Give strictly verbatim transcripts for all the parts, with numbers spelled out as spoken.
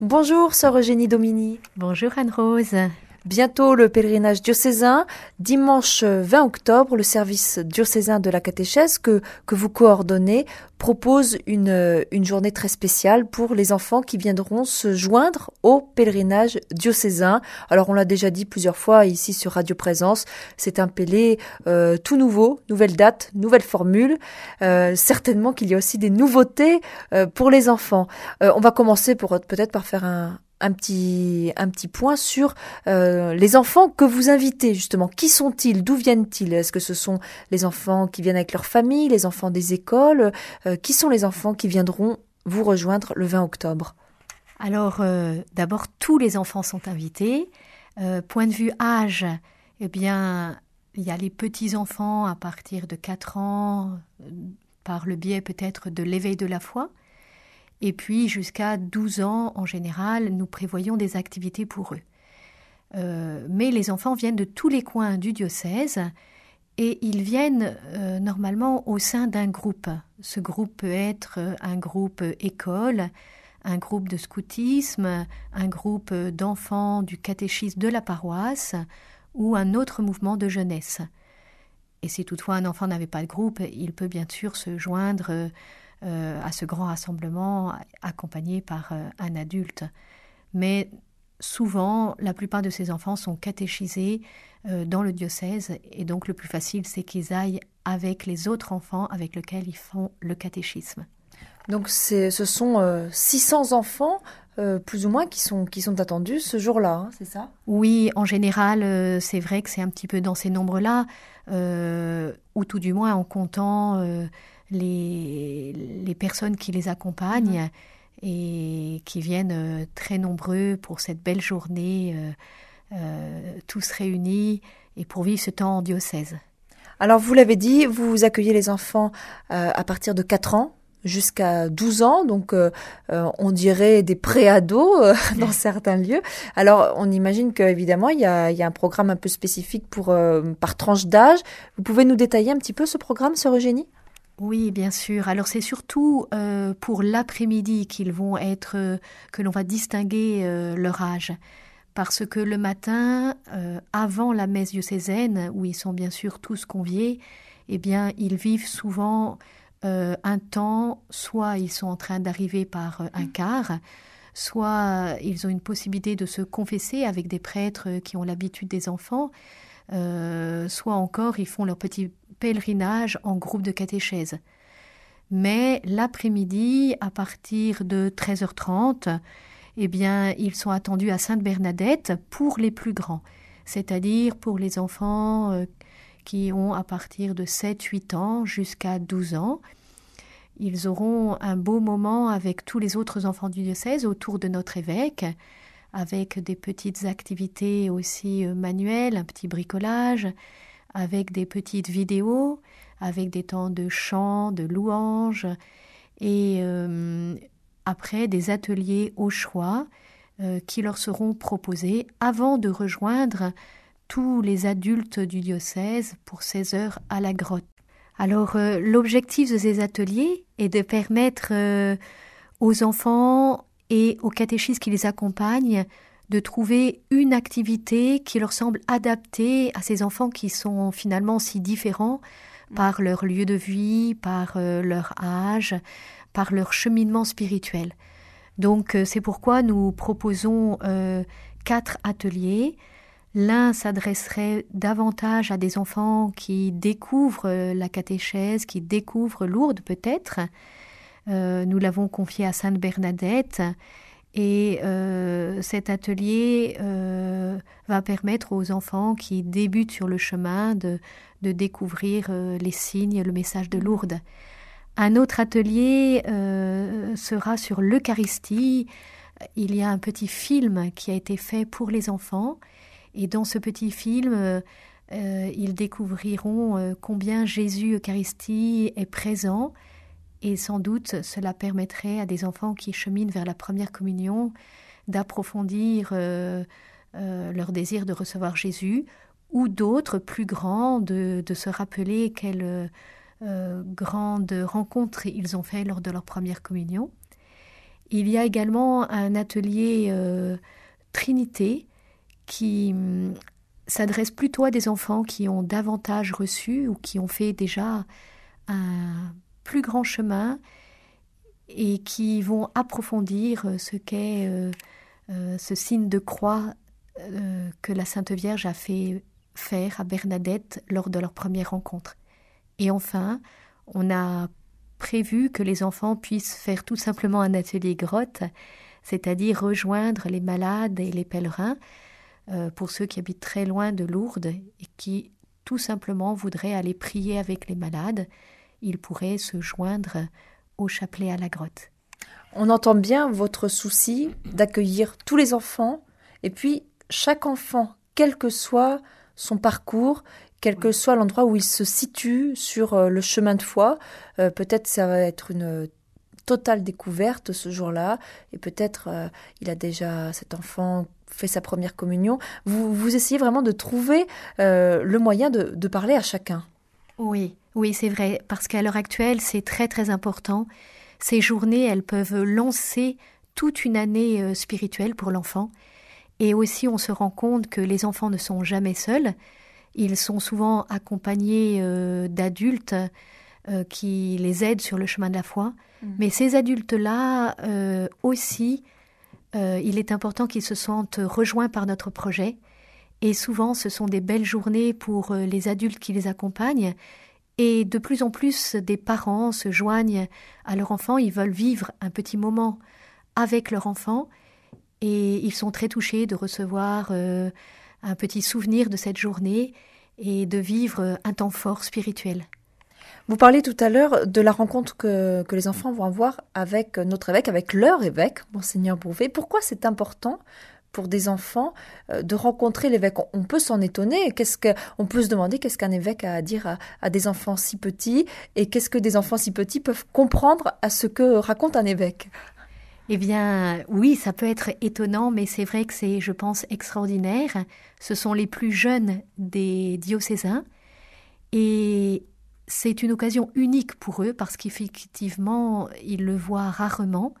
Bonjour, sœur Eugénie Domini. Bonjour Anne-Rose. Bientôt le pèlerinage diocésain, dimanche vingt octobre, le service diocésain de la catéchèse que, que vous coordonnez propose une, une journée très spéciale pour les enfants qui viendront se joindre au pèlerinage diocésain. Alors on l'a déjà dit plusieurs fois ici sur Radio Présence, c'est un pélé euh, tout nouveau, nouvelle date, nouvelle formule. Euh, certainement qu'il y a aussi des nouveautés euh, pour les enfants. Euh, on va commencer pour peut-être par faire un un petit, un petit point sur euh, les enfants que vous invitez, justement. Qui sont-ils? D'où viennent-ils? Est-ce que ce sont les enfants qui viennent avec leur famille, les enfants des écoles? euh, Qui sont les enfants qui viendront vous rejoindre le vingt octobre? Alors, euh, d'abord, tous les enfants sont invités. Euh, point de vue âge, eh bien, il y a les petits-enfants à partir de quatre ans, euh, par le biais peut-être de l'éveil de la foi. Et puis, jusqu'à douze ans, en général, nous prévoyons des activités pour eux. Euh, mais les enfants viennent de tous les coins du diocèse et ils viennent euh, normalement au sein d'un groupe. Ce groupe peut être un groupe école, un groupe de scoutisme, un groupe d'enfants du catéchisme de la paroisse ou un autre mouvement de jeunesse. Et si toutefois un enfant n'avait pas de groupe, il peut bien sûr se joindre euh, à ce grand rassemblement accompagné par euh, un adulte. Mais souvent, la plupart de ces enfants sont catéchisés euh, dans le diocèse et donc le plus facile, c'est qu'ils aillent avec les autres enfants avec lesquels ils font le catéchisme. Donc c'est, ce sont euh, six cents enfants, euh, plus ou moins, qui sont, qui sont attendus ce jour-là, hein, c'est ça? Oui, en général, euh, c'est vrai que c'est un petit peu dans ces nombres-là, euh, ou tout du moins en comptant euh, les, les personnes qui les accompagnent. Mmh. Et qui viennent euh, très nombreux pour cette belle journée, euh, euh, tous réunis et pour vivre ce temps en diocèse. Alors vous l'avez dit, vous accueillez les enfants euh, à partir de quatre ans jusqu'à douze ans, donc euh, euh, on dirait des pré-ados euh, dans certains lieux. Alors on imagine qu'évidemment il y a, il y a un programme un peu spécifique pour, euh, par tranche d'âge. Vous pouvez nous détailler un petit peu ce programme, sœur Eugénie ? Oui, bien sûr. Alors c'est surtout euh, pour l'après-midi qu'ils vont être, euh, que l'on va distinguer euh, leur âge. Parce que le matin, euh, avant la messe diocésaine, où ils sont bien sûr tous conviés, eh bien ils vivent souvent euh, un temps, soit ils sont en train d'arriver par euh, un quart, soit ils ont une possibilité de se confesser avec des prêtres qui ont l'habitude des enfants, euh, soit encore ils font leur petit pèlerinage en groupe de catéchèse. Mais l'après-midi, à partir de treize heures trente, eh bien, ils sont attendus à Sainte-Bernadette pour les plus grands, c'est-à-dire pour les enfants euh, qui ont à partir de sept huit ans jusqu'à douze ans. Ils auront un beau moment avec tous les autres enfants du diocèse autour de notre évêque, avec des petites activités aussi euh, manuelles, un petit bricolage, avec des petites vidéos, avec des temps de chant, de louange, et euh, après des ateliers au choix euh, qui leur seront proposés avant de rejoindre tous les adultes du diocèse pour seize heures à la grotte. Alors euh, l'objectif de ces ateliers est de permettre euh, aux enfants et aux catéchistes qui les accompagnent de trouver une activité qui leur semble adaptée à ces enfants qui sont finalement si différents par leur lieu de vie, par euh, leur âge, par leur cheminement spirituel. Donc euh, c'est pourquoi nous proposons euh, quatre ateliers. L'un s'adresserait davantage à des enfants qui découvrent euh, la catéchèse, qui découvrent Lourdes peut-être. Euh, nous l'avons confié à Sainte-Bernadette. Et euh, cet atelier euh, va permettre aux enfants qui débutent sur le chemin de, de découvrir euh, les signes, le message de Lourdes. Un autre atelier euh, sera sur l'Eucharistie. Il y a un petit film qui a été fait pour les enfants. Et dans ce petit film, euh, ils découvriront euh, combien Jésus Eucharistie est présent. Et sans doute, cela permettrait à des enfants qui cheminent vers la première communion d'approfondir euh, euh, leur désir de recevoir Jésus, ou d'autres, plus grands, de, de se rappeler quelle euh, grande rencontre ils ont fait lors de leur première communion. Il y a également un atelier euh, Trinité qui hum, s'adresse plutôt à des enfants qui ont davantage reçu ou qui ont fait déjà un plus grand chemin et qui vont approfondir ce qu'est euh, euh, ce signe de croix euh, que la Sainte Vierge a fait faire à Bernadette lors de leur première rencontre. Et enfin, on a prévu que les enfants puissent faire tout simplement un atelier grotte, c'est-à-dire rejoindre les malades et les pèlerins, euh, pour ceux qui habitent très loin de Lourdes et qui tout simplement voudraient aller prier avec les malades. Ils pourraient se joindre au chapelet à la grotte. On entend bien votre souci d'accueillir tous les enfants, et puis chaque enfant, quel que soit son parcours, quel que soit l'endroit où il se situe sur euh, le chemin de foi. Euh, peut-être ça va être une totale découverte ce jour-là, et peut-être euh, il a déjà, cet enfant, fait sa première communion. Vous, vous essayez vraiment de trouver euh, le moyen de, de parler à chacun. Oui, oui, c'est vrai, parce qu'à l'heure actuelle, c'est très très important. Ces journées, elles peuvent lancer toute une année euh, spirituelle pour l'enfant. Et aussi, on se rend compte que les enfants ne sont jamais seuls. Ils sont souvent accompagnés euh, d'adultes euh, qui les aident sur le chemin de la foi. Mmh. Mais ces adultes-là euh, aussi, euh, il est important qu'ils se sentent rejoints par notre projet. Et souvent, ce sont des belles journées pour euh, les adultes qui les accompagnent. Et de plus en plus, des parents se joignent à leur enfant. Ils veulent vivre un petit moment avec leur enfant. Et ils sont très touchés de recevoir euh, un petit souvenir de cette journée et de vivre un temps fort spirituel. Vous parliez tout à l'heure de la rencontre que, que les enfants vont avoir avec notre évêque, avec leur évêque, Monseigneur Brouvet. Pourquoi c'est important pour des enfants euh, de rencontrer l'évêque? On peut s'en étonner. Qu'est-ce que, on peut se demander qu'est-ce qu'un évêque a à dire à, à des enfants si petits, et qu'est-ce que des enfants si petits peuvent comprendre à ce que raconte un évêque? Eh bien, oui, ça peut être étonnant, mais c'est vrai que c'est, je pense, extraordinaire. Ce sont les plus jeunes des diocésains et c'est une occasion unique pour eux parce qu'effectivement, ils le voient rarement.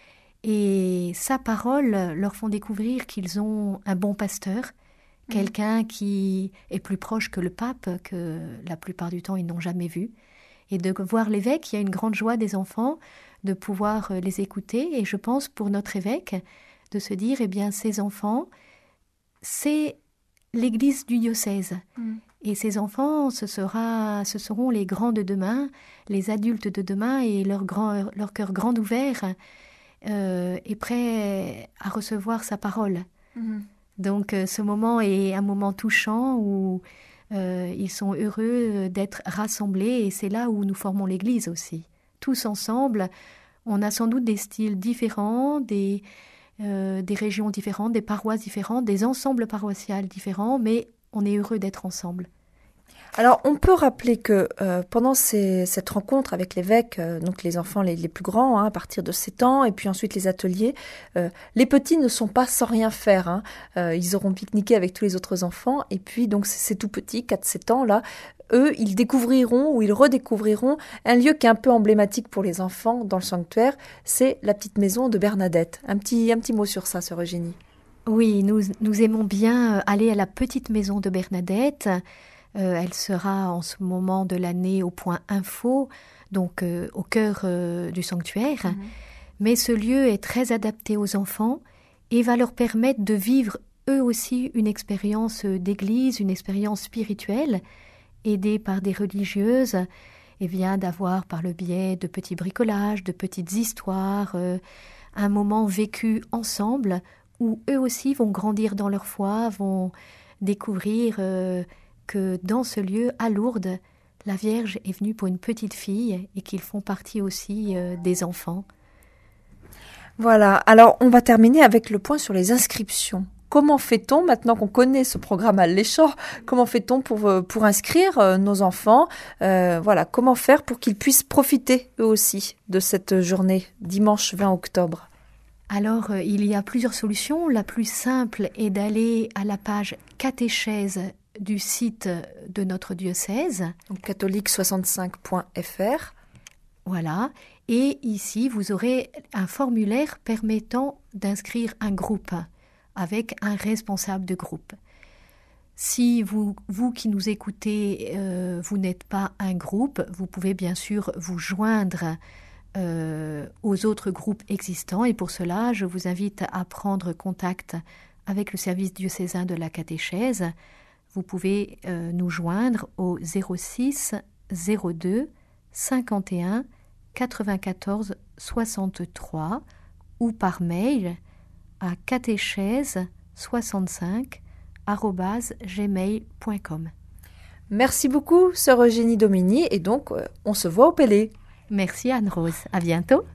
Et sa parole leur font découvrir qu'ils ont un bon pasteur, mmh. quelqu'un qui est plus proche que le pape, que la plupart du temps, ils n'ont jamais vu. Et de voir l'évêque, il y a une grande joie des enfants de pouvoir les écouter. Et je pense pour notre évêque de se dire, eh bien, ces enfants, c'est l'église du diocèse. Mmh. Et ces enfants, ce, sera, ce seront les grands de demain, les adultes de demain, et leur, grand, leur cœur grand ouvert euh, est prêt à recevoir sa parole. Mmh. Donc euh, ce moment est un moment touchant où euh, ils sont heureux d'être rassemblés, et c'est là où nous formons l'église aussi. Tous ensemble, on a sans doute des styles différents, des, euh, des régions différentes, des paroisses différentes, des ensembles paroissiales différents, mais on est heureux d'être ensemble. Alors, on peut rappeler que euh, pendant ces, cette rencontre avec l'évêque, euh, donc les enfants les, les plus grands, hein, à partir de sept ans, et puis ensuite les ateliers, euh, les petits ne sont pas sans rien faire. Hein. Euh, ils auront pique-niqué avec tous les autres enfants, et puis donc c'est, c'est tout petit, quatre sept ans, là, eux, ils découvriront ou ils redécouvriront un lieu qui est un peu emblématique pour les enfants dans le sanctuaire, c'est la petite maison de Bernadette. Un petit, un petit mot sur ça, sœur Eugénie. Oui, nous, nous aimons bien aller à la petite maison de Bernadette. Euh, elle sera en ce moment de l'année au point info, donc euh, au cœur euh, du sanctuaire. Mmh. Mais ce lieu est très adapté aux enfants et va leur permettre de vivre eux aussi une expérience d'église, une expérience spirituelle, aidée par des religieuses, et bien d'avoir par le biais de petits bricolages, de petites histoires, euh, un moment vécu ensemble où eux aussi vont grandir dans leur foi, vont découvrir euh, que dans ce lieu, à Lourdes, la Vierge est venue pour une petite fille et qu'ils font partie aussi euh, des enfants. Voilà, alors on va terminer avec le point sur les inscriptions. Comment fait-on, maintenant qu'on connaît ce programme alléchant, comment fait-on pour, pour inscrire euh, nos enfants euh, voilà, comment faire pour qu'ils puissent profiter eux aussi de cette journée, dimanche vingt octobre? Alors, euh, il y a plusieurs solutions. La plus simple est d'aller à la page catéchèse du site de notre diocèse. Donc catholique soixante-cinq point f r. Voilà. Et ici, vous aurez un formulaire permettant d'inscrire un groupe avec un responsable de groupe. Si vous, vous qui nous écoutez, euh, vous n'êtes pas un groupe, vous pouvez bien sûr vous joindre euh, aux autres groupes existants. Et pour cela, je vous invite à prendre contact avec le service diocésain de la catéchèse. Vous pouvez euh, nous joindre au zéro six zéro deux cinquante et un quatre-vingt-quatorze soixante-trois ou par mail à catéchèse soixante-cinq arobase gmail point com. Merci beaucoup, sœur Eugénie Domini, et donc euh, on se voit au Pélé. Merci Anne-Rose, à bientôt.